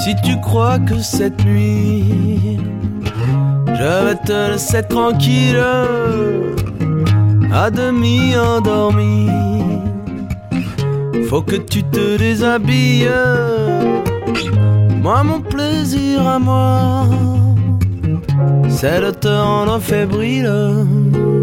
Si tu crois que cette nuit je vais te laisser tranquille, à demi endormi, faut que tu te déshabilles. Moi mon plaisir à moi, c'est de te rendre fébrile.